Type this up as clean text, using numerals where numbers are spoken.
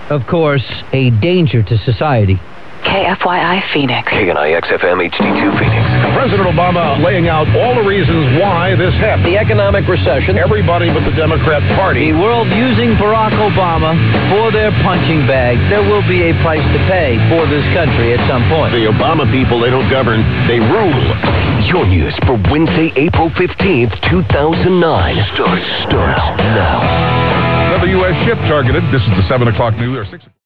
of course, a danger to society. KFYI Phoenix. KNIX FM HD2 Phoenix. President Obama laying out all the reasons why this happened. The economic recession. Everybody but the Democrat Party. The world using Barack Obama for their punching bag. There will be a price to pay for this country at some point. The Obama people, they don't govern, they rule. Your news for Wednesday, April 15th, 2009. Starts now. Another U.S. ship targeted. This is the 7 o'clock news. Or 6